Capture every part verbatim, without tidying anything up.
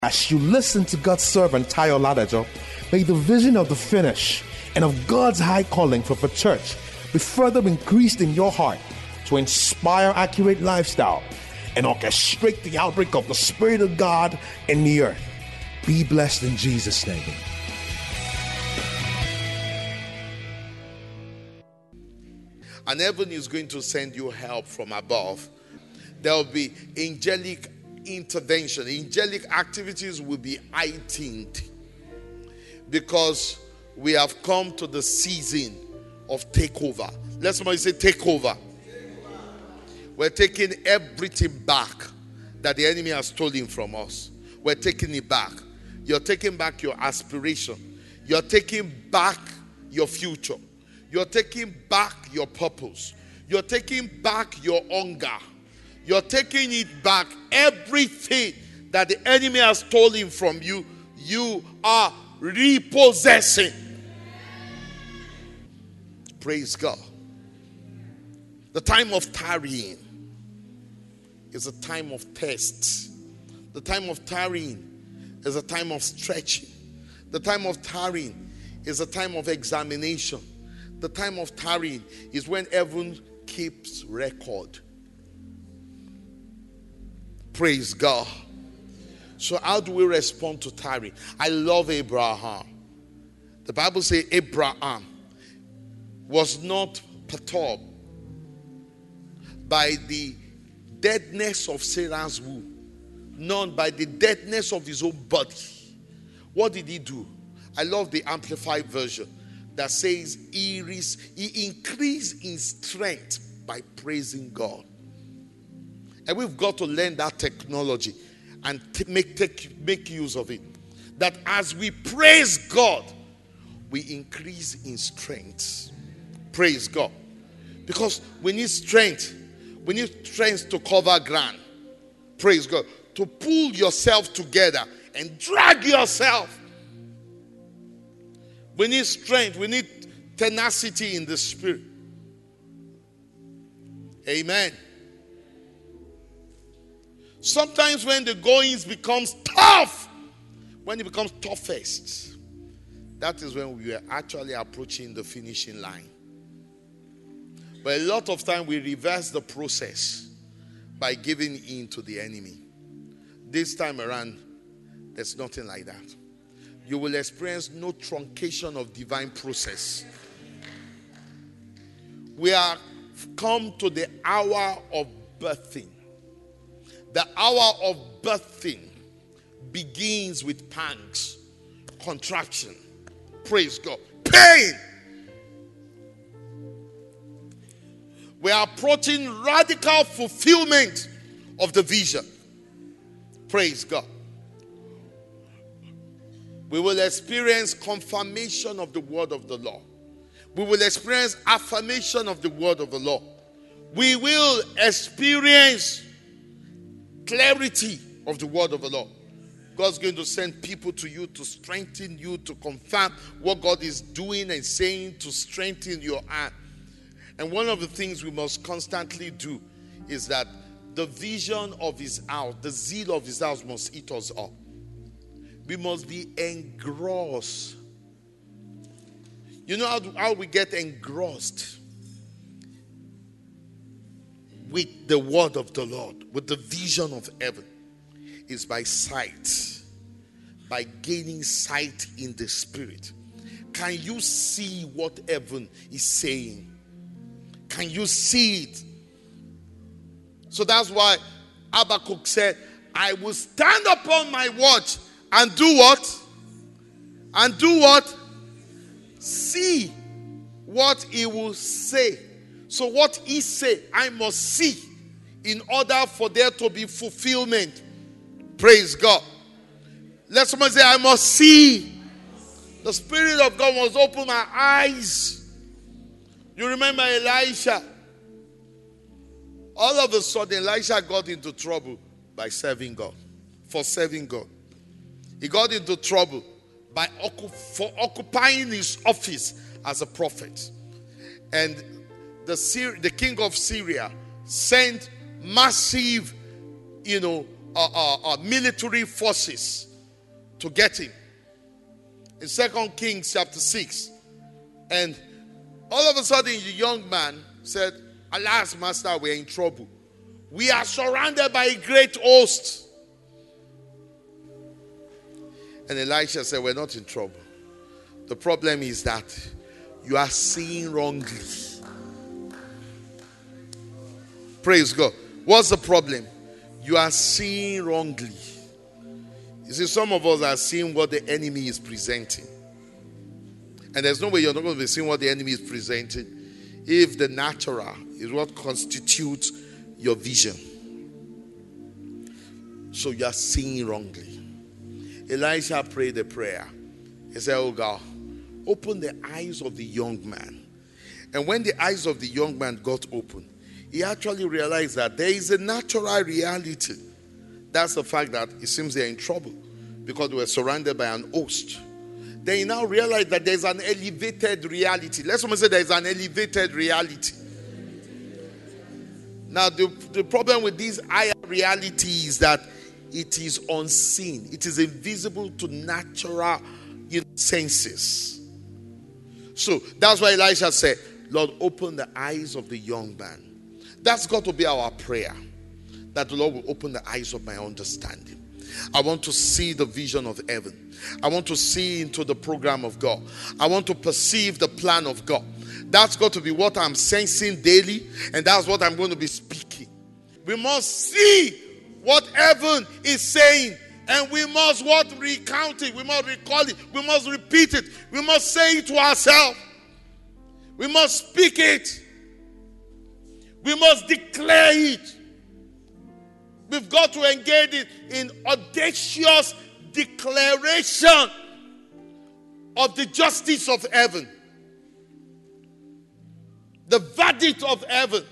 As you listen to God's servant Tayo Ladajo, may the vision of the finish and of God's high calling for the church be further increased in your heart to inspire accurate lifestyle and orchestrate the outbreak of the Spirit of God in the earth. Be blessed in Jesus' name. And heaven is going to send you help from above. There will be angelic intervention. Angelic activities will be heightened because we have come to the season of takeover. Let somebody say takeover. We're taking everything back that the enemy has stolen from us. We're taking it back. You're taking back your aspiration. You're taking back your future. You're taking back your purpose. You're taking back your hunger. You're taking it back. Everything that the enemy has stolen from you, you are repossessing. Praise God. The time of tarrying is a time of tests. The time of tarrying is a time of stretching. The time of tarrying is a time of examination. The time of tarrying is when heaven keeps record. Praise God. So how do we respond to tarrying? I love Abraham. The Bible says Abraham was not perturbed by the deadness of Sarah's womb, none by the deadness of his own body. What did he do? I love the Amplified version that says he, he increased in strength by praising God. And we've got to learn that technology and t- make, take, make use of it. That as we praise God, we increase in strength. Praise God. Because we need strength. We need strength to cover ground. Praise God. To pull yourself together and drag yourself. We need strength. We need tenacity in the spirit. Amen. Sometimes when the goings becomes tough, when it becomes toughest, that is when we are actually approaching the finishing line. But a lot of time we reverse the process by giving in to the enemy. This time around, there's nothing like that. You will experience no truncation of divine process. We are come to the hour of birthing. The hour of birthing begins with pangs, contraction, praise God, pain. We are approaching radical fulfillment of the vision. Praise God. We will experience confirmation of the word of the Lord. We will experience affirmation of the word of the Lord. We will experience clarity of the word of the Lord. God's going to send people to you to strengthen you, to confirm what God is doing and saying, to strengthen your heart. And one of the things we must constantly do is that the vision of his house, the zeal of his house must eat us up. We must be engrossed. You know how, do, how we get engrossed? With the word of the Lord, with the vision of heaven, is by sight, by gaining sight in the spirit. Can you see what heaven is saying? Can you see it? So that's why Habakkuk said, I will stand upon my watch and do what? And do what? See what he will say. So what he said, I must see in order for there to be fulfillment. Praise God. Let someone say, I must see. The Spirit of God must open my eyes. You remember Elisha? All of a sudden, Elisha got into trouble by serving God. For serving God. He got into trouble by for occupying his office as a prophet. And the, Syri- the king of Syria sent massive, you know, uh, uh, uh, military forces to get him. In Second Kings chapter six. And all of a sudden the young man said, alas, master, we're in trouble. We are surrounded by a great host. And Elisha said, we're not in trouble. The problem is that you are seeing wrongly. Praise God. What's the problem? You are seeing wrongly. You see, some of us are seeing what the enemy is presenting. And there's no way you're not going to be seeing what the enemy is presenting if the natural is what constitutes your vision. So you are seeing wrongly. Elisha prayed a prayer. He said, oh God, open the eyes of the young man. And when the eyes of the young man got open, he actually realized that there is a natural reality. That's the fact that it seems they're in trouble because they were surrounded by an host. Then he now realized that there's an elevated reality. Let someone say there's an elevated reality. Now, the, the problem with this higher reality is that it is unseen. It is invisible to natural senses. So that's why Elisha said, Lord, open the eyes of the young man. That's got to be our prayer. That the Lord will open the eyes of my understanding. I want to see the vision of heaven. I want to see into the program of God. I want to perceive the plan of God. That's got to be what I'm sensing daily, and that's what I'm going to be speaking. We must see what heaven is saying, and we must what recount it. We must recall it. We must repeat it. We must say it to ourselves. We must speak it. We must declare it. We've got to engage it in audacious declaration of the justice of heaven, the verdict of heaven.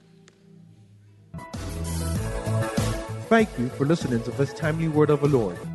Thank you for listening to this timely word of the Lord.